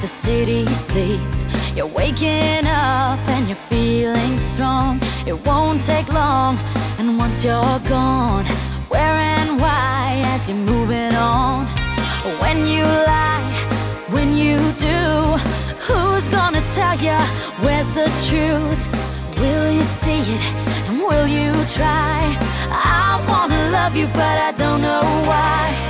the city sleeps. You're waking up and you're feeling strong. It won't take long, and once you're gone, where and why as you're moving on? When you lie, when you do, who's gonna tell you where's the truth? Will you see it, and will you try? I wanna love you, but I don't know why.